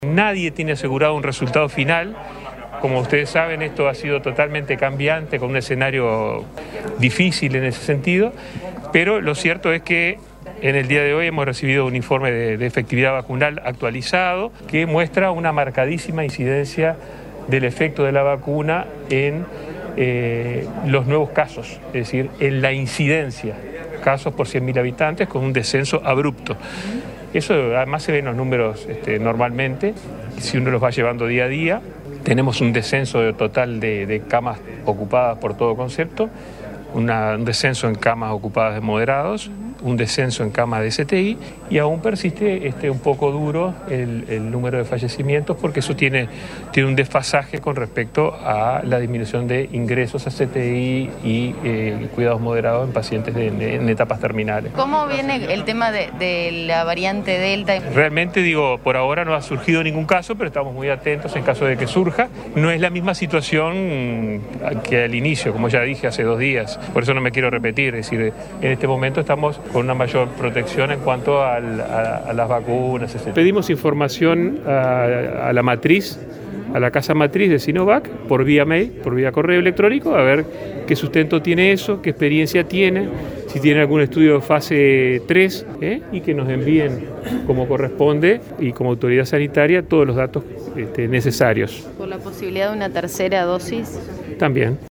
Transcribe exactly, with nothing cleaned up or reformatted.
Nadie tiene asegurado un resultado final. Como ustedes saben, esto ha sido totalmente cambiante, con un escenario difícil en ese sentido, pero lo cierto es que en el día de hoy hemos recibido un informe de, de efectividad vacunal actualizado que muestra una marcadísima incidencia del efecto de la vacuna en eh, los nuevos casos, es decir, en la incidencia, casos por cien mil habitantes, con un descenso abrupto. Eso además se ve en los números este, normalmente, si uno los va llevando día a día. Tenemos un descenso total de, de camas ocupadas por todo concepto, una, un descenso en camas ocupadas de moderados, un descenso en camas de C T I y aún persiste este, un poco duro el, el número de fallecimientos porque eso tiene, tiene un desfasaje con respecto a la disminución de ingresos a C T I y eh, cuidados moderados en pacientes de, de, en etapas terminales. ¿Cómo viene el tema de, de la variante Delta? Realmente digo, por ahora no ha surgido ningún caso, pero estamos muy atentos en caso de que surja. No es la misma situación que al inicio, como ya dije hace dos días, por eso no me quiero repetir, es decir, en este momento estamos con una mayor protección en cuanto al, a, a las vacunas, etcétera. Pedimos información a, a la matriz, a la casa matriz de Sinovac, por vía mail, por vía correo electrónico, a ver qué sustento tiene eso, qué experiencia tiene, si tiene algún estudio de fase tres, ¿eh? y que nos envíen como corresponde y como autoridad sanitaria todos los datos este, necesarios. ¿Por la posibilidad de una tercera dosis? También.